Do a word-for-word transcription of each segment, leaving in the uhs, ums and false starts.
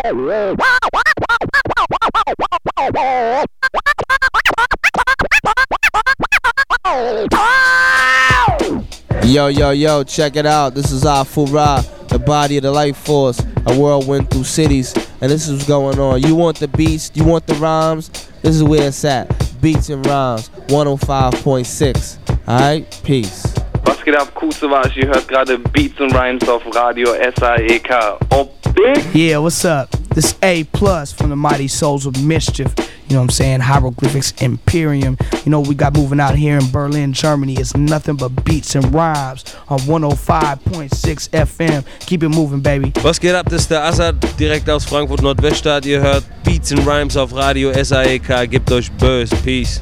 Yo, yo, yo, check it out. This is Afura, the body of the life force, a whirlwind through cities, and this is what's going on. You want the beats, you want the rhymes, this is where it's at. Beats and Rhymes, one oh five point six. Alright, peace. Was geht ab, Kusewasch? Ihr hört gerade Beats and Rhymes auf Radio S A E K. Oh, big? Yeah, what's up? This A plus from the Mighty Souls of Mischief. You know what I'm saying? Hieroglyphics Imperium. You know what we got moving out here in Berlin, Germany. It's nothing but Beats and Rhymes on one oh five point six F M. Keep it moving, baby. Was geht ab? Das ist der Assad, direkt aus Frankfurt Nordweststadt. Ihr hört Beats and Rhymes auf Radio S A E K. Gebt euch Buzz. Peace.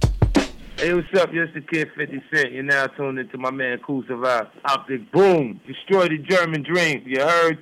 Hey, what's up? Yo, it's the Kid fifty Cent. You're now tuned into my man Kool Savas. Optic Boom. Destroy the German dream. You heard?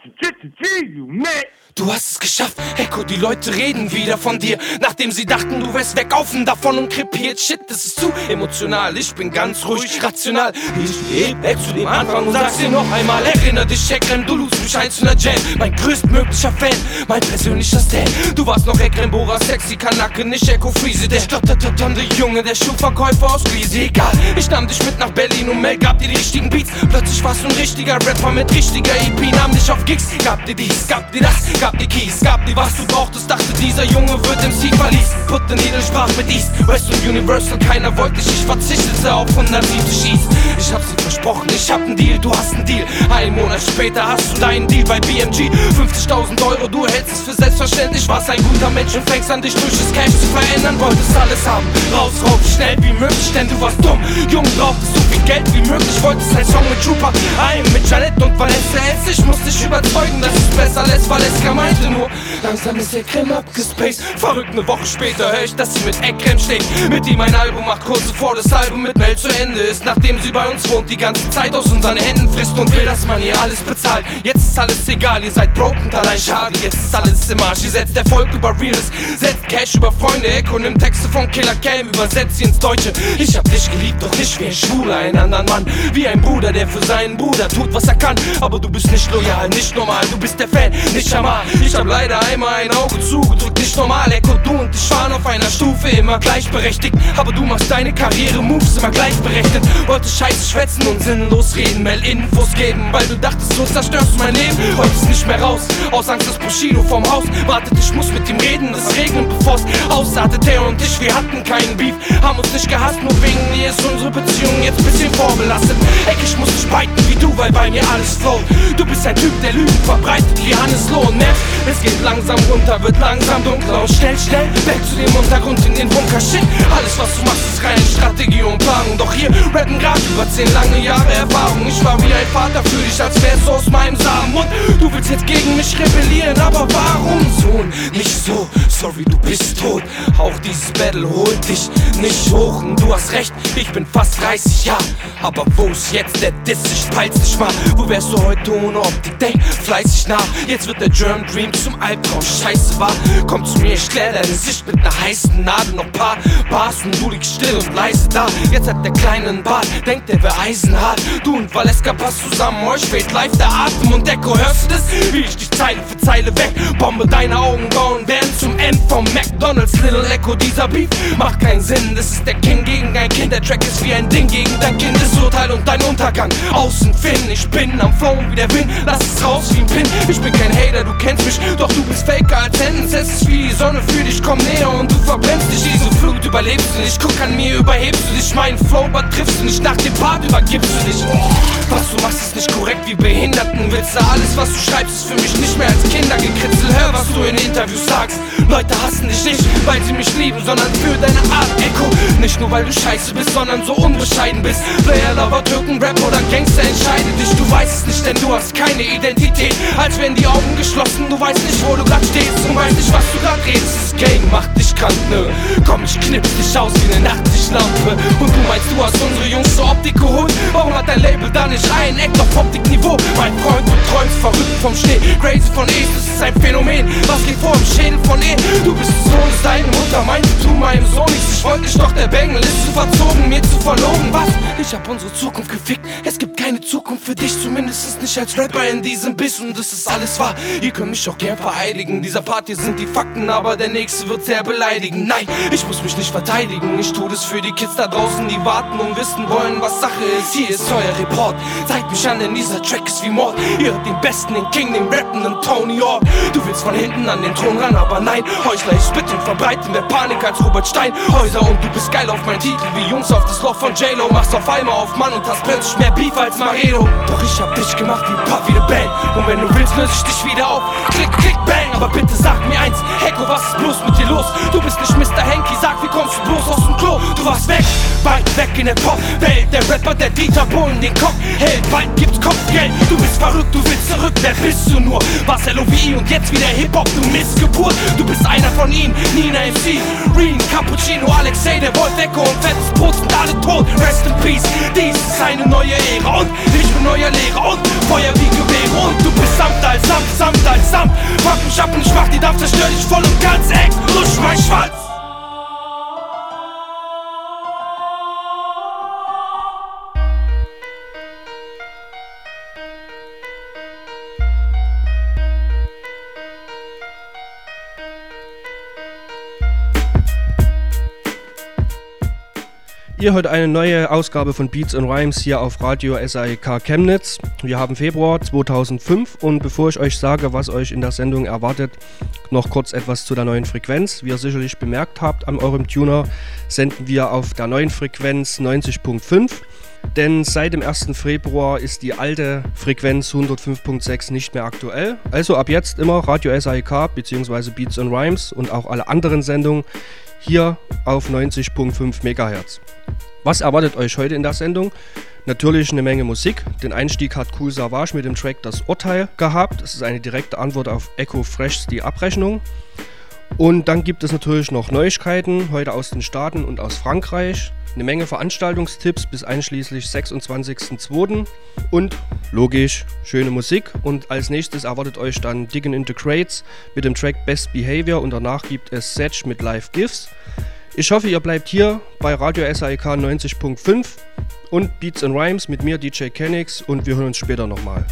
You met. Du hast es geschafft, Echo, die Leute reden wieder von dir. Nachdem sie dachten, du wärst weggaufen davon und krepiert. Shit, das ist zu emotional, ich bin ganz ruhig, rational. Ich geh weg zu dem Anfang und sag's dir noch einmal. Erinner dich, Ekrem, du lust mich ein zu einer Jam. Mein größtmöglicher Fan, mein persönlicher Stan. Du warst noch Ekrem, Bora, sexy Kanake, nicht Echo Friese. Der stotterte Junge, der Schuhverkäufer aus Gliese. Egal, ich nahm dich mit nach Berlin und Mel gab dir die richtigen Beats. Plötzlich warst du ein richtiger Rapper mit richtiger E P. Nahm dich auf Gigs, gab dir dies, gab dir das. Gab dir Keys, gab dir was du brauchtest, dachte dieser Junge wird M C verließ. Put the Needle sprach mit East, West und Universal, keiner wollte dich, ich verzichtete auf hundertsiebzig East. Ich hab's dir versprochen, ich hab nen Deal, du hast nen Deal. Ein Monat später hast du deinen Deal bei B M G. fünfzigtausend Euro, du hältst es für selbstverständlich. Warst ein guter Mensch und fängst an dich durch das Cash zu verändern. Wolltest alles haben, raus, raus, schnell wie möglich, denn du warst dumm. Jung, brauchtest so viel Geld wie möglich, wolltest ein Song mit Trooper. Ein mit Janet und Vanessa S. Ich muss dich überzeugen, dass es besser lässt, weil es meinte nur, langsam ist Ekrem abgespaced. Verrückt, ne Woche später hör ich, dass sie mit Ekrem steht. Mit ihm ein Album macht, kurz bevor das Album mit Mel zu Ende ist. Nachdem sie bei uns wohnt, die ganze Zeit aus unseren Händen frisst und will, dass man ihr alles bezahlt. Jetzt ist alles egal, ihr seid broken, allein schade. Jetzt ist alles im Arsch, ihr setzt Erfolg über Reels, setzt Cash über Freunde. Echo nimmt Texte von Killer Cam, übersetzt sie ins Deutsche. Ich hab dich geliebt, doch nicht wie ein Schwuler, ein anderen Mann. Wie ein Bruder, der für seinen Bruder tut, was er kann. Aber du bist nicht loyal, nicht normal, du bist der Fan, nicht Jamal. Ich hab leider einmal ein Auge zugedrückt, nicht normal. Echo, du und ich waren auf einer Stufe, immer gleichberechtigt. Aber du machst deine Karriere-Moves immer gleichberechtigt. Wollte scheiße schwätzen und sinnlos reden, Mel Infos geben, weil du dachtest, so zerstörst du mein Leben. Heute ist nicht mehr raus, aus Angst, dass Bushido vom Haus wartet. Ich muss mit ihm reden, es regnet, bevor's ausartet. Er und ich, wir hatten keinen Beef, haben uns nicht gehasst, nur wegen dir ist unsere Beziehung jetzt bisschen vorbelastet. Ey, ich muss nicht biten wie du, weil bei mir alles float. Du bist ein Typ, der Lügen verbreitet wie Hannes Lohn. Es geht langsam runter, wird langsam dunkler und schnell, schnell weg zu dem Untergrund in den Bunker. Shit, alles was du machst ist reine Strategie und Planung. Doch hier rappen grad über zehn lange Jahre Erfahrung. Ich war wie ein Vater für dich, als wär's aus meinem Samen. Und du willst jetzt gegen mich rebellieren, aber warum, Sohn? Nicht so, sorry, du bist tot. Auch dieses Battle holt dich nicht hoch. Und du hast recht, ich bin fast dreißig Jahre. Aber wo ist jetzt der Diss? Ich peil's nicht mal. Wo wärst du heute ohne Optik? Denk fleißig nach. Jetzt wird der German Dream zum Albtraum, scheiße war. Komm zu mir, ich klär deine Sicht mit ner heißen Nadel. Noch paar Bars und du liegst still und leise da. Jetzt hat der Kleine einen Bart, denkt er wär eisenhart. Du und Valeska passt zusammen, euch fehlt live der Atem. Und Echo, hörst du das? Wie ich dich Zeile für Zeile weg bombe, deine Augenbrauen werden zum End vom McDonalds. Little Echo, dieser Beef macht keinen Sinn. Das ist der King gegen ein Kind, der Track ist wie ein Ding gegen dein Kindesurteil und dein Untergang. Außen Finn, ich bin am Flown wie der Wind, lass es raus wie ein Pin. Ich bin kein Hater, du kennst mich, doch du bist faker als Tendenz. Es ist wie die Sonne für dich, komm näher und du verbrennst dich. Diese Flut überlebst du nicht, guck an mir, überhebst du dich. Meinen Flow übertriffst du nicht, nach dem Part übergibst du dich. Was du machst ist nicht korrekt wie Behinderten. Willst du alles, was du schreibst, ist für mich nicht mehr als Kindergekritzel. Hör, was du in Interviews sagst. Leute hassen dich nicht, weil sie mich lieben, sondern für deine Art, Echo. Nicht nur, weil du scheiße bist, sondern so unbescheiden bist. Player, Lover, Türken, Rap oder Gangster, entscheide dich. Du weißt es nicht, denn du hast keine Identität. Als wären die Augen geschlossen, du weißt nicht, wo du grad stehst und weißt nicht, was du grad redest. Das Game macht dich krank, ne? Komm, ich knips dich aus wie ne Nachttischlampe. Und du meinst, du hast unsere Jungs zur Optik geholt? Warum fordert dein Label dann nicht ein. Eck auf Optikniveau, mein Freund, du träumst verrückt vom Schnee. Crazy von E, das ist ein Phänomen. Was geht vor im Schädel von E? Du bist des Sohnes, deine Mutter meinte zu meinem Sohn nichts. Ich wollte nicht, doch der Bengel ist zu verzogen, mir zu verlogen. Was? Ich hab unsere Zukunft gefickt. Es gibt keine Zukunft für dich, zumindest nicht als Rapper in diesem Biss. Und das ist alles wahr, ihr könnt mich auch gern vereidigen. Dieser Part hier sind die Fakten, aber der nächste wird sehr beleidigen. Nein, ich muss mich nicht verteidigen. Ich tu das für die Kids da draußen, die warten und wissen wollen, was Sache ist. Hier ist euer Report. Zeigt mich an, denn dieser Track ist wie Mord. Ihr hört den Besten, den King, den rappenden Tony Hawk. Du willst von hinten an den Thron ran, aber nein. Heuchler, ich spit und verbreite mehr Panik als Robert Steinhäuser. Und du bist geil auf meinen Titel, wie Jungs auf das Loch von J-Lo. Machst auf einmal auf Mann und hast plötzlich mehr Beef als Maredo. Doch ich hab dich gemacht wie Puffy the Band. Und wenn du willst, löse ich dich wieder auf. Klick, klick, bang. Aber bitte sag mir eins, Hecko, was ist bloß mit dir los? Du bist nicht Mister Henky, sag, wie kommst du bloß aus dem Klo? Du warst weg, weit weg in der Pop-Welt. Der Rapper, der Dieter Bohlen den Kopf hält. Bald gibt's Kopfgeld, du bist verrückt, du willst zurück. Wer bist du nur? Was L O V I und jetzt wieder Hip-Hop, du Missgeburt. Du bist einer von ihnen, Nina M C, Reen, Cappuccino, Alexei, der Wolf, Echo und fettes Brot sind alle tot. Rest in Peace, dies ist eine neue Ära und ich bin neuer Lehrer und Feuer wie Gewehre. Und du bist samt als Samt, samt als Samt. Fuck mich ab und ich mach die Dampf, zerstör dich voll und ganz eng. Lusch mein Schwanz. Ihr hört eine neue Ausgabe von Beats and Rhymes hier auf Radio S A E K Chemnitz. Wir haben Februar zweitausendfünf und bevor ich euch sage, was euch in der Sendung erwartet, noch kurz etwas zu der neuen Frequenz. Wie ihr sicherlich bemerkt habt an eurem Tuner, senden wir auf der neuen Frequenz neunzig Komma fünf. Denn seit dem ersten Februar ist die alte Frequenz hundertfünf Komma sechs nicht mehr aktuell. Also ab jetzt immer Radio S A E K bzw. Beats and Rhymes und auch alle anderen Sendungen hier auf neunzig Komma fünf Megahertz. Was erwartet euch heute in der Sendung? Natürlich eine Menge Musik. Den Einstieg hat Kool Savas mit dem Track Das Urteil gehabt. Das ist eine direkte Antwort auf Echo Freshs Die Abrechnung. Und dann gibt es natürlich noch Neuigkeiten, heute aus den Staaten und aus Frankreich. Eine Menge Veranstaltungstipps bis einschließlich sechsundzwanzigsten zweiten Und logisch, schöne Musik. Und als nächstes erwartet euch dann Diggin' into Crates mit dem Track Best Behavior und danach gibt es Setch mit Live Gifts. Ich hoffe, ihr bleibt hier bei Radio S A E K neunzig Komma fünf und Beats and Rhymes mit mir, D J Kenix, und wir hören uns später nochmal.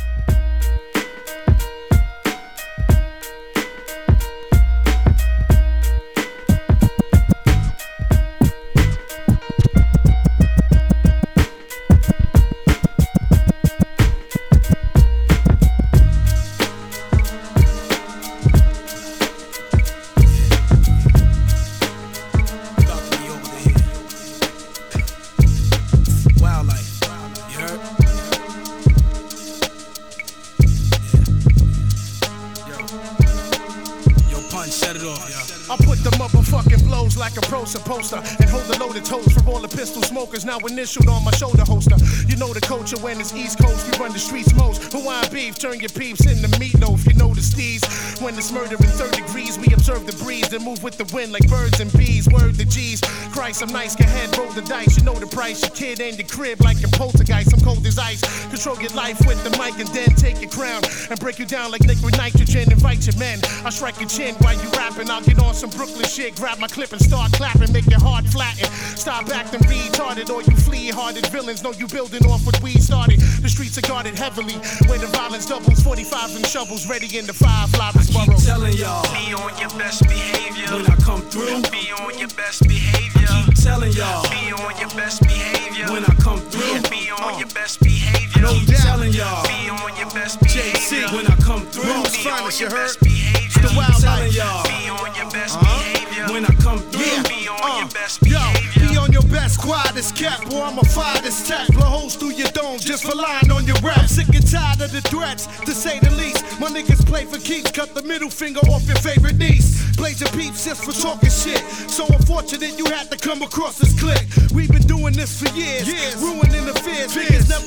Poster and hold the loaded toast from all the pistol smokers now initialed on my shoulder holster. You know the culture when it's East Coast, we run the streets most. Hawaiian beef, turn your peeps into meatloaf. You know the steez. When it's murder in third degrees, we observe the breeze and move with the wind like birds and bees. Word the G's. Christ, I'm nice, go ahead, roll the dice. You know the price, your kid and your crib like in poltergeist. I'm cold as ice. Control your life with the mic and then take your crown and break you down like liquid nitrogen. Invite your men. I strike your chin while you rapping. I'll get on some Brooklyn shit, grab my clip and start clapping. Make your heart flatten. Stop acting retarded or you flea-hearted villains know you building off what we started. The streets are guarded heavily where the violence doubles. forty-fives and shovels ready in the five flowers I keep burrow. telling y'all, be on your best behavior when I come through. Be on your best behavior. I keep telling y'all, be on your best behavior when I come through. Be on your best behavior. I keep telling y'all, be on your best behavior when I come through. Be on your best behavior. I keep telling y'all, be on your best behavior when I come through. Be on your best behavior. Be on your best, quiet as cat, boy, I'ma fire this tap. Blow holes through your dome just for lying on your rap. Sick and tired of the threats, to say the least. My niggas play for keeps, cut the middle finger off your favorite niece. Blaze your peeps just for talking shit. So unfortunate you had to come across this clique. We've been doing this for years, years. Ruining affairs. Niggas never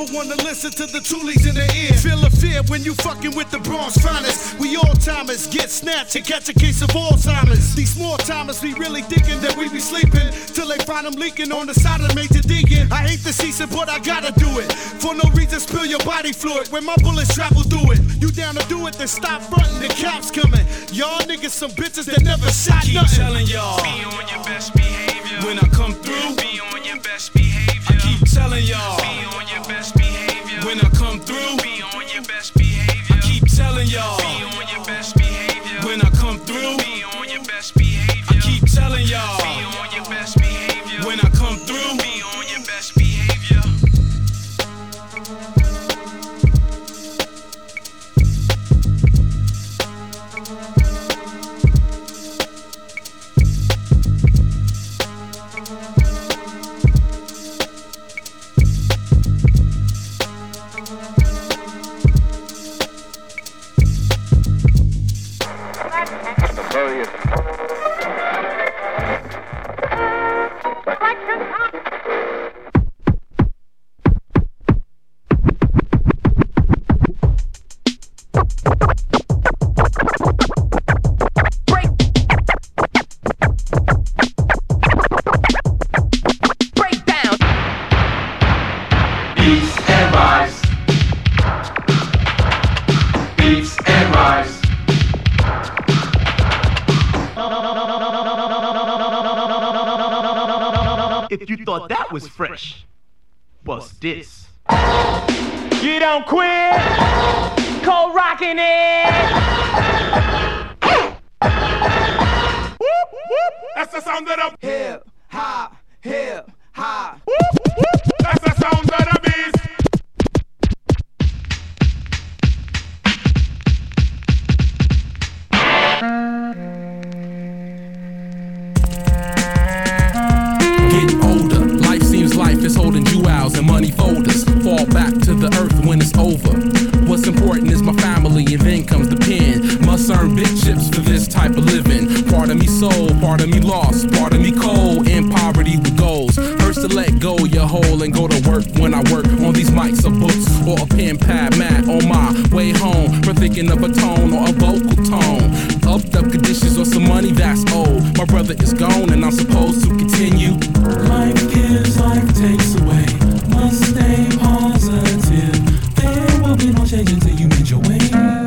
never wanna listen to the toolies in their ear. Feel a fear when you fucking with the Bronx finest. We all timers get snatched and catch a case of Alzheimer's. These small timers be really thinking that we be sleeping till they find them leaking on the side of Major Deegan. I hate the season, but I gotta do it. For no reason, spill your body fluid when my bullets travel through it. You down to do it, then stop fronting. The cops coming. Y'all niggas some bitches that never shot Keep nothing. telling y'all, be on your best behavior. When I come through, be on your best behavior. I keep telling y'all, be on your best behavior. When I come through, be on your best behavior. I keep telling y'all, be on your best behavior. When I come through, be on your best behavior. I keep telling y'all, be on your best behavior. When I come through, be on your best behavior. If you thought that was fresh, bust this. You don't quit, cold rockin' it. Whoop, whoop. That's the sound of the hip hop, hip hop. Whoop, whoop. That's the sound of the beast. Getting older, life seems life is holding jewels and money folders. Fall back to the earth when it's over. What's important is my family, and then comes the pen. Must earn big chips for this type of living. Part of me soul, part of me lost, part of me cold, in poverty with goals. First to let go your whole and go to work when I work on these mics or books or a pen pad mat on my way home for thinking of a tone or a vocal tone. Upped up conditions or some money that's old. My brother is gone and I'm supposed to continue. Life gives, life takes away. Must stay positive. There will be no change until you mend your ways.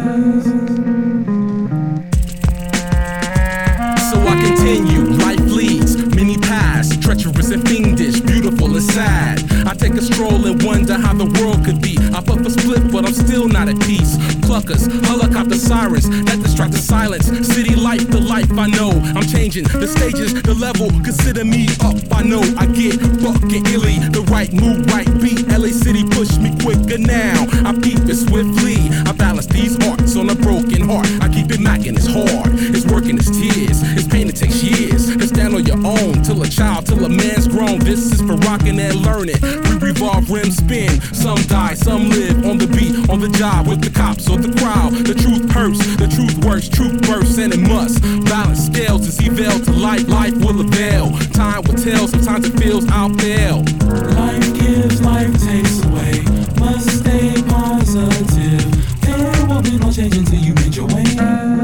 So I continue, life leads, many paths, treacherous and fiendish, beautiful and sad. I take a stroll and wonder how the world could be. I puff a split, but I'm still not at peace. Pluckers, helicopter sirens, that distract the silence. City life, the life I know. I'm changing the stages, the level. Consider me up, I know I get fucking illy. The right move, right beat. L A City push me quicker now. I peep it swiftly. I balance these arts on a broken heart. I keep it macking, it's hard. It's working, it's tears. It's pain, it takes years. To stand on your own, till a child, till a man's grown. This is for rocking and learning. We revolve, rim spin. Some die, some live on the beat, on the job with the cops or the crowd. The truth hurts, the truth works, truth bursts, and it must balance scales to see veil to life. Life will avail. Time will tell. Sometimes it feels I'll fail. Life gives, life takes away. Must stay positive. There will be no change until you mend your ways.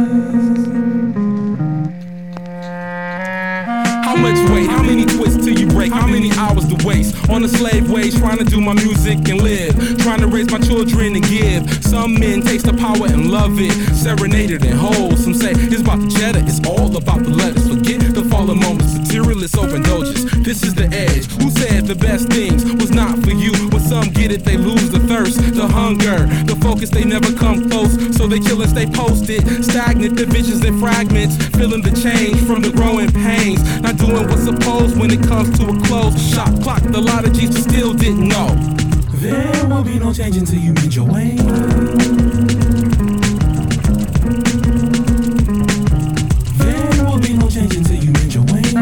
How much weight? How many twists till you break? How many hours to waste on a slave wage trying to do my music and live? Trying to raise my children and give. Some men taste the power and love it. Serenaded and whole. Some say it's about the cheddar. It's all about the letters. Forget the fallen moments. Materialist overindulgence. This is the edge. Who said the best things was not for you? When some get it, they lose the thirst, the hunger, the focus. They never come close, so they kill and stay posted. Stagnant divisions and fragments. Feeling the change from the growing pains. Not doing what's supposed when it comes to a close shot clock. The lot of G's still didn't know. There will be no change until you mend your ways. There will be no change until you mend your ways.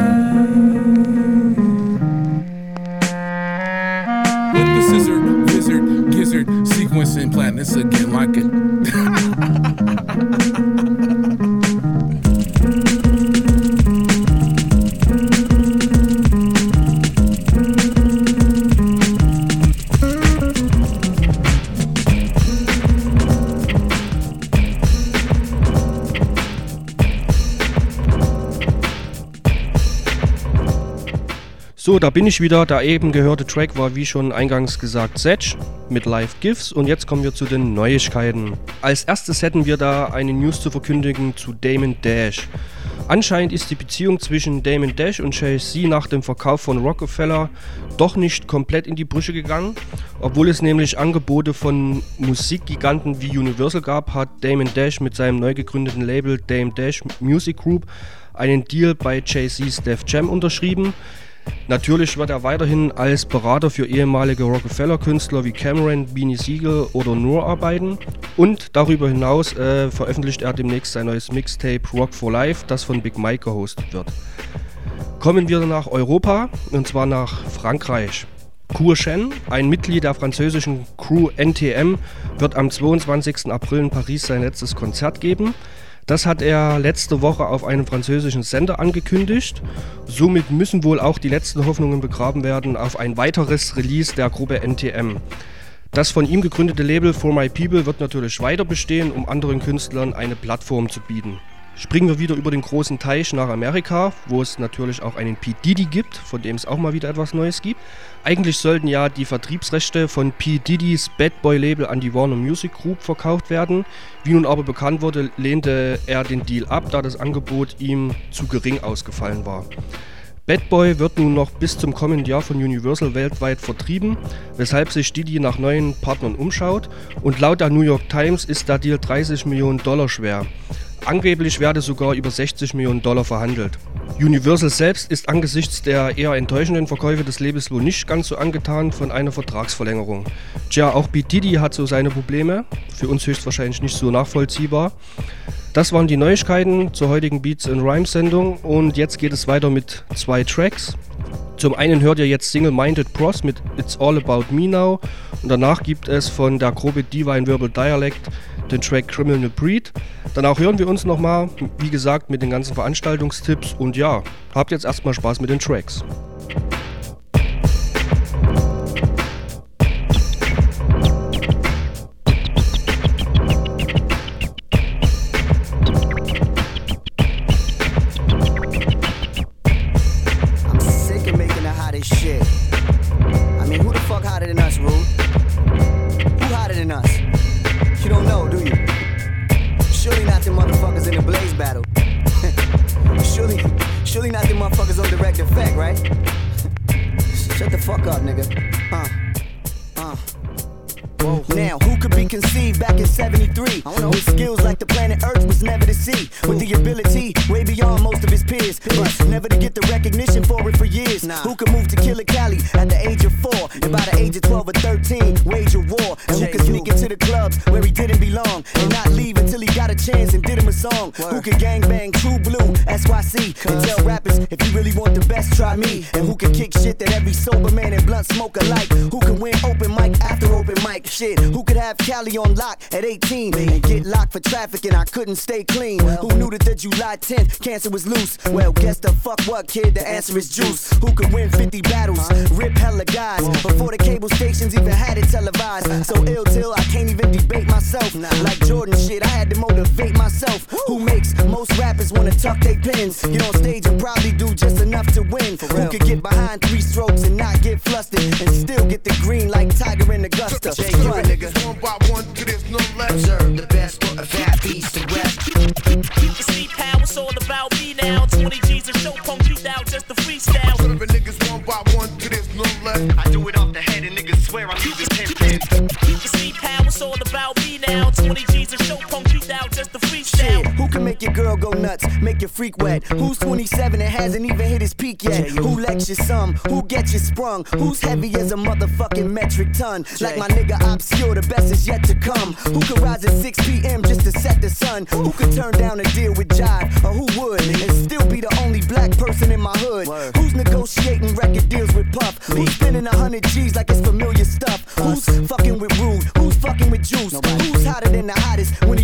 With the scissor, wizard, gizzard, sequencing planets again like it. So, da bin ich wieder. Der eben gehörte Track war wie schon eingangs gesagt Setch mit Live Gifts und jetzt kommen wir zu den Neuigkeiten. Als erstes hätten wir da eine News zu verkündigen zu Damon Dash. Anscheinend ist die Beziehung zwischen Damon Dash und Jay-Z nach dem Verkauf von Rockefeller doch nicht komplett in die Brüche gegangen. Obwohl es nämlich Angebote von Musikgiganten wie Universal gab, hat Damon Dash mit seinem neu gegründeten Label Dame Dash Music Group einen Deal bei Jay-Z's Def Jam unterschrieben. Natürlich wird er weiterhin als Berater für ehemalige Rockefeller-Künstler wie Cameron, Beanie Sigel oder Noor arbeiten und darüber hinaus äh, veröffentlicht er demnächst sein neues Mixtape Rock for Life, das von Big Mike gehostet wird. Kommen wir nach Europa und zwar nach Frankreich. Cour Shen, ein Mitglied der französischen Crew N T M, wird am zweiundzwanzigsten April in Paris sein letztes Konzert geben. Das hat er letzte Woche auf einem französischen Sender angekündigt. Somit müssen wohl auch die letzten Hoffnungen begraben werden auf ein weiteres Release der Gruppe N T M. Das von ihm gegründete Label For My People wird natürlich weiter bestehen, um anderen Künstlern eine Plattform zu bieten. Springen wir wieder über den großen Teich nach Amerika, wo es natürlich auch einen P. Diddy gibt, von dem es auch mal wieder etwas Neues gibt. Eigentlich sollten ja die Vertriebsrechte von P. Diddys Bad Boy Label an die Warner Music Group verkauft werden. Wie nun aber bekannt wurde, lehnte er den Deal ab, da das Angebot ihm zu gering ausgefallen war. Bad Boy wird nun noch bis zum kommenden Jahr von Universal weltweit vertrieben, weshalb sich Diddy nach neuen Partnern umschaut und laut der New York Times ist der Deal dreißig Millionen Dollar schwer. Angeblich werde sogar über sechzig Millionen Dollar verhandelt. Universal selbst ist angesichts der eher enttäuschenden Verkäufe des Labels wohl nicht ganz so angetan von einer Vertragsverlängerung. Tja, auch P. Diddy hat so seine Probleme, für uns höchstwahrscheinlich nicht so nachvollziehbar. Das waren die Neuigkeiten zur heutigen Beats and Rhymes Sendung und jetzt geht es weiter mit zwei Tracks. Zum einen hört ihr jetzt Single Minded Pros mit It's All About Me Now und danach gibt es von der Gruppe Divine Verbal Dialect den Track Criminal Breed. Danach hören wir uns nochmal, wie gesagt, mit den ganzen Veranstaltungstipps und ja, habt jetzt erstmal Spaß mit den Tracks. Who can gangbang True Blue, S Y C, and tell rappers if you really want the best, try me. And who can kick shit that every sober man and blunt smoker like? Who can win open mic after open mic? Shit, who could have Cali on lock at eighteen and get locked for trafficking? I couldn't stay clean. Who knew that the July tenth cancer was loose? Well, guess the fuck what, kid? The answer is juice. Who could win fifty battles, rip hella guys before the cable stations even had it televised? So ill till I can't even debate myself. Like Jordan shit, I had to motivate myself. Who makes most rappers wanna tuck they pins? Get on stage and probably do just enough to win. Who could get behind three strokes and not get flustered and still get the green like Tiger and Augusta? J. niggas one by one, there's no left. Observe the best of that east and west. You see how it's all about me now. twenty G's a show, punk beat out just the freestyle. Serving niggas one by one, there's no left. I do it off the head and niggas swear I'm using ten pins. You see how it's all about me now. twenty G's a show, punk beat out just the freestyle. Shit, who can make your girl go nuts, make your freak wet? Who's twenty-seven and hasn't even hit his peak yet? Who lectures some? Who gets you sprung? Who's heavy as a motherfucking metric ton? Like my nigga Obscure, the best is yet to come. Who could rise at six p.m. just to set the sun? Who could turn down a deal with Jive? Or who would? And still be the only black person in my hood? Who's negotiating record deals with Puff? Who's spending a hundred G's like it's familiar stuff? Who's fucking with Rude? Who's fucking with Juice? Who's hotter than the hottest? When the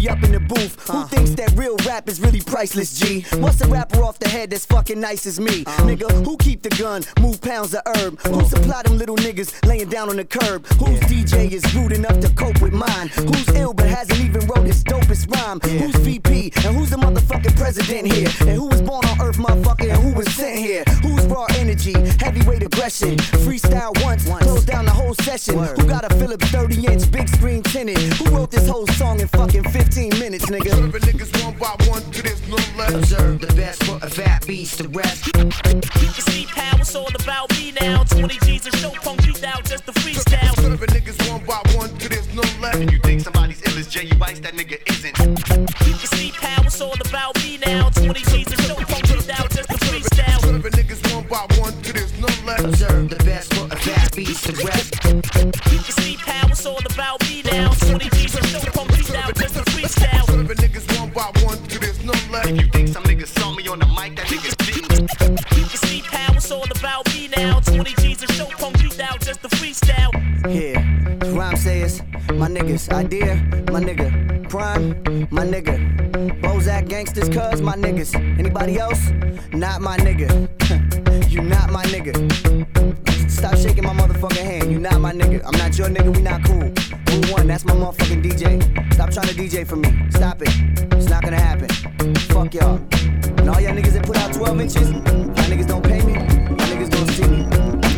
we up in the booth. Who thinks that real rap is really priceless, G? What's a rapper off the head that's fucking nice as me? Nigga, who keep the gun, move pounds of herb? Who supply them little niggas laying down on the curb? Whose D J is rude enough to cope with mine? Who's ill but hasn't even wrote his dopest rhyme? Who's V P and who's the motherfucking president here? And who was born on earth, motherfucker, and who was sent here? Who's raw energy, heavyweight aggression? Freestyle once, close down the whole session. Who got a Philips thirty inch big screen tinted? Who wrote this whole song in fucking fifteen minutes, nigga? Serving niggas one by one to this no less. Observe the best for a fat beast to rest. You can see how it's all about me now. twenty G's a show, punk beat out just the freestyle. Serving niggas one by one to this no less. And you think somebody's ill as J U Ice, that nigga isn't. You can see how it's all about me now. twenty G's a show, punk beat out just the freestyle. Serving niggas one by one to this no less. Observe the best for a fat beast to rest. You can see how it's all about me now. twenty G's a show, punk beat out just the freestyle. Serving niggas one by one to this no less. If you think some niggas saw me on the mic, that nigga didn't. You can see how it's all about me now. twenty G's a show, punk beat out just the freestyle. Yeah, rhyme says, my niggas, idea, my nigga, prime, my nigga, Bozak gangsters, cuz my niggas. Anybody else? Not my nigga. You not my nigga. Stop shaking my motherfucking hand. You not my nigga. I'm not your nigga. We not cool. Rule one, that's my motherfucking D J. Stop trying to D J for me. Stop it. It's not gonna happen. Fuck y'all. And all y'all niggas that put out twelve inches, y'all niggas don't pay me. Y'all niggas don't see me.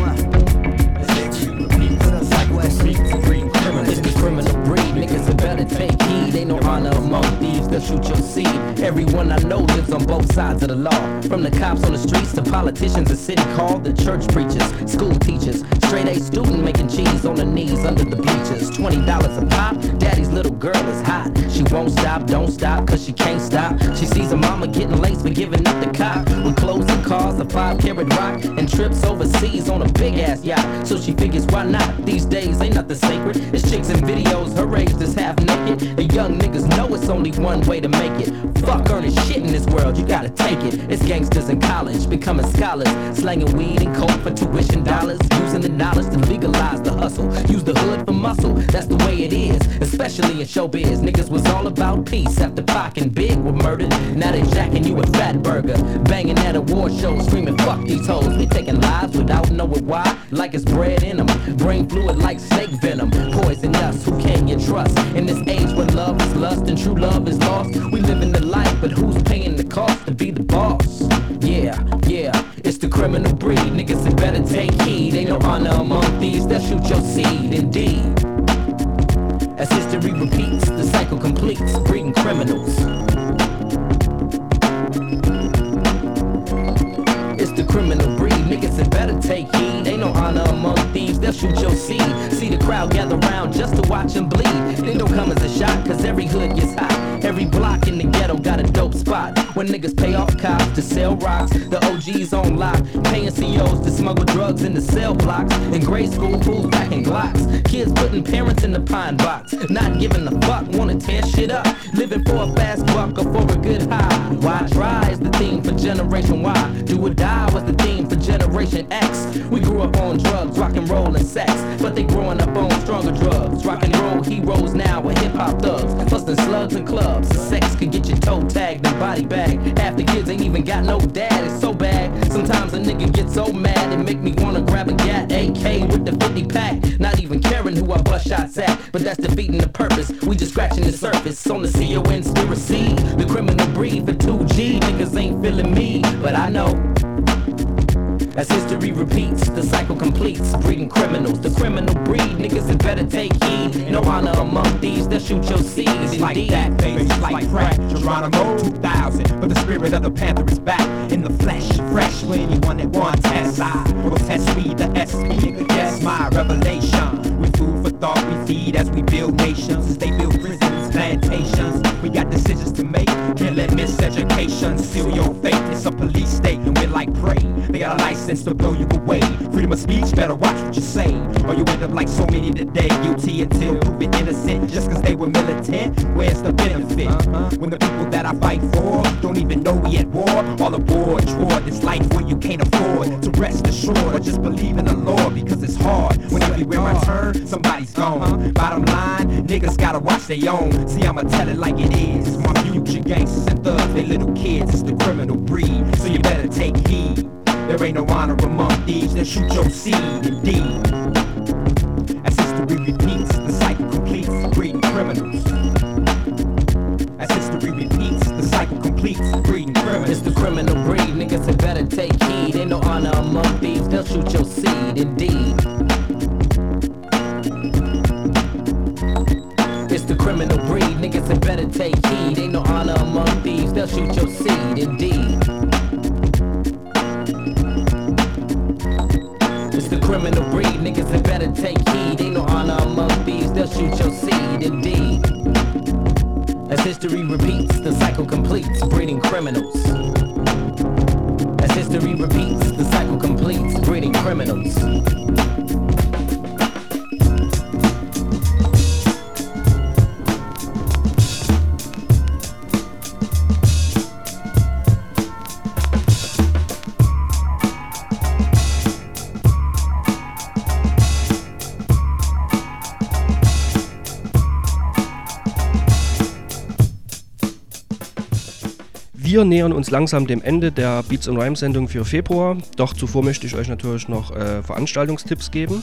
It's the criminal breed, niggas that better take heed. Ain't no honor among thieves, they'll shoot your seed. Everyone I know lives on both sides of the law. From the cops on the streets to politicians at city hall, the church preachers, school teachers, straight A student making cheese on her knees under the bleachers. Twenty dollars a pop, daddy's little girl is hot. She won't stop, don't stop, cause she can't stop. She sees her mama getting laced for giving up the cop. With clothes and cars, a five carat rock, and trips overseas on a big ass yacht. So she figures why not? These days ain't nothing sacred. It's chicks in videos, her age is half naked. And young niggas know it's only one way to make it. Fuck earning shit in this world, you gotta take it. It's gangsters in college, becoming scholars, slanging weed and coke for tuition dollars, using the knowledge to legalize the hustle. Use the hood for muscle, that's the way it is. Especially in showbiz, niggas was all about peace. After Pac and Big were murdered, now they jacking you a fat burger, banging at award shows, screaming fuck these hoes. We taking lives without knowing why, like it's bred in them. Brain fluid like snake venom, poison us, who can you trust? In this age where love is lust and true love is lost, we living the life, but who's paying the cost to be the boss? Yeah, yeah, it's the criminal breed, niggas that better take heed. Ain't no honor among thieves, they'll shoot your seed, indeed. As history repeats, the cycle completes, breeding criminals. It's the criminal breed, niggas that better take heed. Ain't no honor among thieves, they'll shoot your seed. See the crowd gather round just to watch them bleed. They don't come as a shot, cause every hood gets hot. Every block in the ghetto got a dope spot. When niggas pay off cops to sell rocks, the O Gs on lock, paying C Os to smuggle drugs in the cell blocks. In grade school, fools packing Glocks. Kids putting parents in the pine box, not giving a fuck, wanna tear shit up. Living for a fast buck or for a good high. Why try is the theme for Generation Y. Do or die was the theme for Generation X. We grew up on drugs, rock and roll and sex, but they growing up on stronger drugs. Rock and roll heroes now with hip hop thugs, busting slugs in clubs. Sex could get you toe tagged and body bagged. Half the kids ain't even got no dad, it's so bad. Sometimes a nigga gets so mad it make me wanna grab a gat A K with the fifty pack. Not even caring who I bust shots at, but that's defeating the purpose. We just scratching the surface on the C O conspiracy. The criminal breed for two G, niggas ain't feeling me, but I know. As history repeats, the cycle completes, breeding criminals. The criminal breed, niggas that better take heed. No honor among thieves, they'll shoot your seeds. It's like that, baby, it's like crack. Geronimo two thousand, but the spirit of the Panther is back in the flesh, fresh. For anyone that wants S I will test me, the S P. Yes, my revelation. We food for thought, we feed as we build nations. As they build prisons, plantations. We got decisions to make, can't let miseducation seal your fate. It's a police state and we're like prey. They got a license to blow you away. Freedom of speech, better watch what you say, or you end up like so many today, guilty until proven innocent. Just cause they were militant, where's the benefit? Uh-huh. When the people that I fight for don't even know we at war. All aboard, toward this life where you can't afford sword. So rest assured, or just believe in the Lord, because it's hard. When everywhere I turn, somebody's gone. Bottom line, niggas gotta watch their own. See, I'ma tell it like it is. My future gangsters and thugs, they little kids, it's the criminal breed. So you better take heed. There ain't no honor among thieves, they'll shoot your seed, indeed. As history repeats, the cycle completes, breeding criminals. As history repeats, the cycle completes, breeding criminals. It's the criminal breed, niggas had better take heed. Ain't no honor among thieves, they'll shoot your seed, indeed. It's the criminal breed, niggas had better take heed. Ain't no honor among thieves, they'll shoot your seed, indeed. It's the criminal breed, niggas had better take heed. Ain't no honor among thieves, they'll shoot your seed, indeed. As history repeats, the cycle completes, breeding criminals. As history repeats, the cycle completes, breeding criminals. Wir nähern uns langsam dem Ende der Beats and Rhymes Sendung für Februar, doch zuvor möchte ich euch natürlich noch äh, Veranstaltungstipps geben.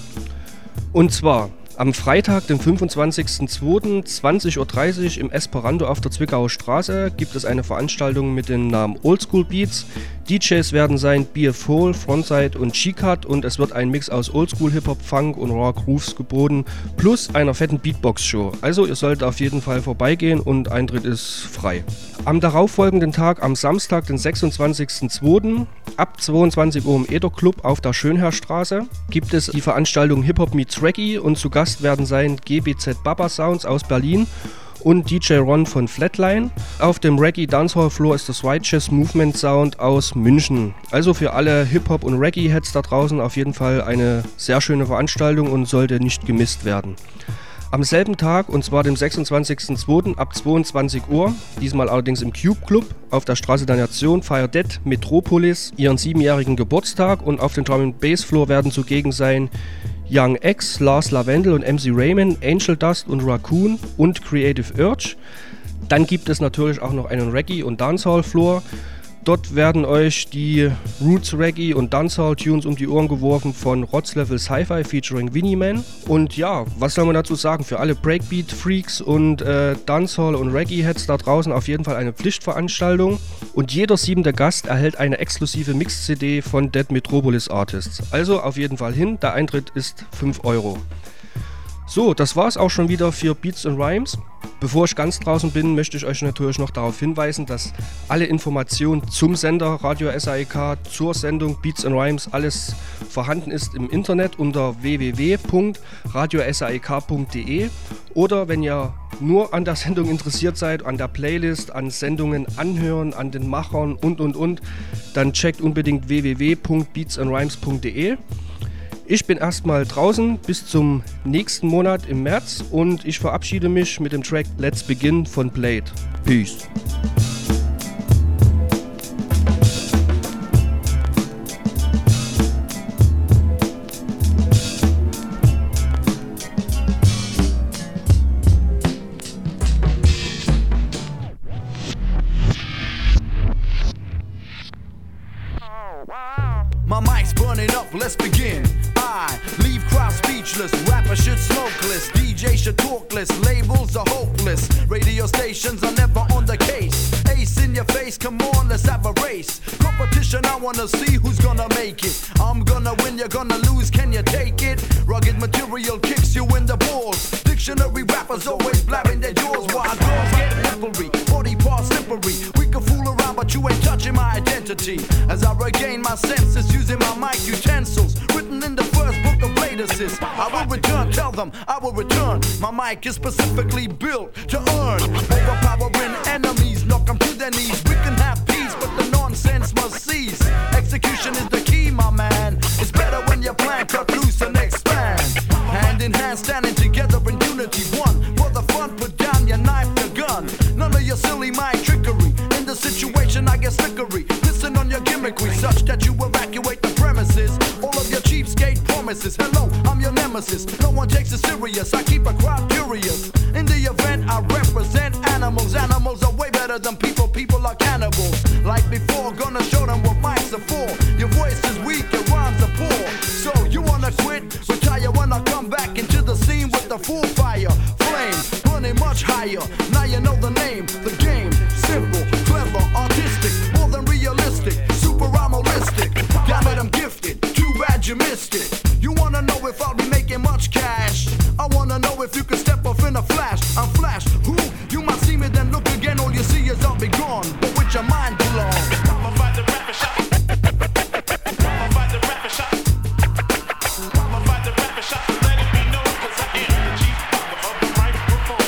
Und zwar am Freitag, den fünfundzwanzigsten zweiten zwanzig Uhr dreißig im Esperanto auf der Zwickauer Straße gibt es eine Veranstaltung mit dem Namen Oldschool Beats. D Js werden sein B F Hole, Frontside und G-Cut und es wird ein Mix aus Oldschool, Hip-Hop, Funk und Raw Grooves geboten, plus einer fetten Beatbox-Show. Also ihr solltet auf jeden Fall vorbeigehen und Eintritt ist frei. Am darauffolgenden Tag, am Samstag, den sechsundzwanzigsten zweiten ab zweiundzwanzig Uhr im Eder Club auf der Schönherrstraße gibt es die Veranstaltung Hip-Hop meets Reggae und zu Gast werden sein G B Z Baba Sounds aus Berlin und D J Ron von Flatline. Auf dem Reggae Dancehall Floor ist das Righteous Movement Sound aus München. Also für alle Hip-Hop und Reggae-Heads da draußen auf jeden Fall eine sehr schöne Veranstaltung und sollte nicht gemisst werden. Am selben Tag, und zwar dem sechsundzwanzigsten zweiten ab zweiundzwanzig Uhr, diesmal allerdings im Cube Club auf der Straße der Nation, feiert Dead Metropolis ihren siebenjährigen Geburtstag und auf dem Drum and Bass Floor werden zugegen sein Young X, Lars Lavendel und M C Raymond, Angel Dust und Raccoon und Creative Urge. Dann gibt es natürlich auch noch einen Reggae- und Dancehall-Floor. Dort werden euch die Roots Reggae und Dancehall Tunes um die Ohren geworfen von Rods Level Sci-Fi featuring Winnie Man. Und ja, was soll man dazu sagen? Für alle Breakbeat Freaks und äh, Dancehall und Reggae Heads da draußen auf jeden Fall eine Pflichtveranstaltung. Und jeder siebente Gast erhält eine exklusive Mix-C D von Dead Metropolis Artists. Also auf jeden Fall hin, der Eintritt ist fünf Euro. So, das war's auch schon wieder für Beats and Rhymes. Bevor ich ganz draußen bin, möchte ich euch natürlich noch darauf hinweisen, dass alle Informationen zum Sender Radio S A E K, zur Sendung Beats and Rhymes, alles vorhanden ist im Internet unter w w w punkt radio s a e k punkt d e oder wenn ihr nur an der Sendung interessiert seid, an der Playlist, an Sendungen anhören, an den Machern und und und, dann checkt unbedingt w w w punkt beats and rhymes punkt d e. Ich bin erstmal draußen bis zum nächsten Monat im März und ich verabschiede mich mit dem Track Let's Begin von Blade. Peace. My mic's burning up, let's begin. I leave crowd speechless, rappers should smokeless, D J should talkless, labels are hopeless, radio stations are never on the case. Ace in your face, come on, let's have a race. Competition, I wanna see who's gonna make it. I'm gonna win, you're gonna lose, can you take it? Rugged material kicks you in the balls. Dictionary rappers always blabbing their jaws while girls get slippery, body parts slippery. We can fool around, but you ain't touching my identity. As I regain my senses, using my mic utensils, written in the first book of Blade Assist. I will return, tell them I will return. My mic is specifically built to earn. Overpowering enemies, knock them to their knees. We can have peace, but the nonsense must cease. Execution is the key, my man. It's better when your plan cut loose and expand. Hand in hand, standing together in unity. One for the fun, put down your knife, your gun. None of your silly mic trickery. In the situation, I get slickery. Listen on your gimmickry, such that you evacuate the premise. serious. I keep a crowd curious. In the event, I represent animals. Animals are way better than people. People are cannibals. Like before, gonna show them what mics are for. Your voice is weak, your rhymes are poor. So you wanna quit? Retire when I come back into the scene with the full fire. Flame, burning much higher. Now you know the name, the game. Simple, clever, artistic, more than realistic. Super holistic. Damn it, I'm gifted. Too bad you missed it. You wanna know if I'll be making much cash? I wanna know if you can step off in a flash. I'm Flash. Who? You might see me, then look again. All you see is I'll be gone, but with your mind belong. I'm about to rap a shot. I'm about to rap a shot. I'm about to rap a shot. Let it be known, 'cause I am the chief rocker of the microphone.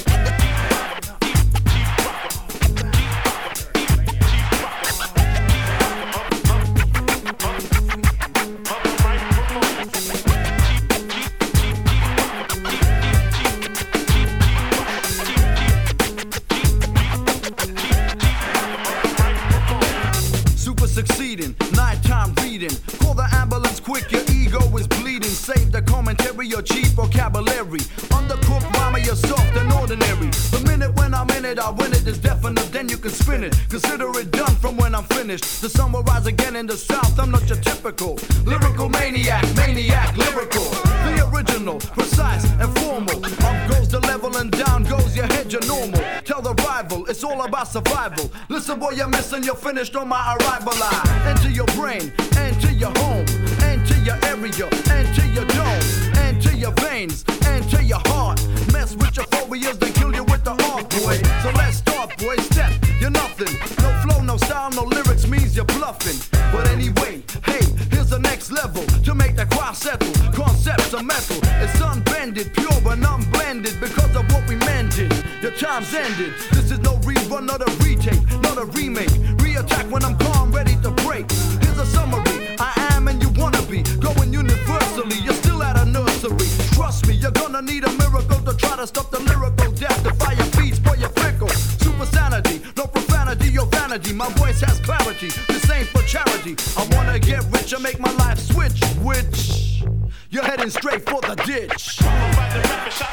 Succeeding, nighttime reading. Call the ambulance quick, your ego is bleeding. Save the commentary or cheap vocabulary. Undercooked rhyme, you're soft and ordinary. The minute when I'm in it, I win it. It's definite, then you can spin it. Consider it done from when I'm finished. To summarize again in the South, I'm not your typical lyrical maniac, maniac, lyrical. The original, precise and formal. Up goes the level and down goes your head, you're normal. Tell the rival, it's all about survival. Listen, boy, you're missing, you're finished on my arrival. I enter your brain, enter your home, enter your area, enter your dome, enter your veins, enter your heart. Mess with your phobias, they kill you with the art, boy. So let's start, boy, step, you're nothing. No flow, no sound, no lyrics means you're bluffing. But anyway, hey, here's the next level. To make the crowd settle, concepts are metal. It's unbended, pure and unblended because of what we mended. Your time's ended. This is no rerun, not a retake, not a remake. Re-attack when I'm calm, ready to break. Here's a summary. I am and you wanna be. Going universally, you're still at a nursery. Trust me, you're gonna need a miracle to try to stop the lyrical death. The fire beats, boy, you're fickle. Super sanity, no profanity or vanity. My voice has clarity, this ain't for charity. I wanna get rich and make my life switch, which you're heading straight for the ditch. I'm about to rap a shot.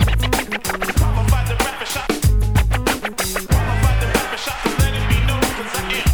I'm about to rap a shot. I'm about to rap a shot. Let it be known, 'cause I am.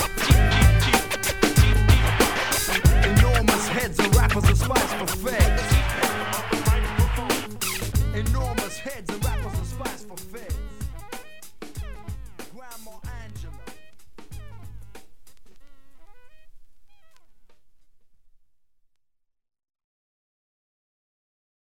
Enormous heads and rappers and spice for feds.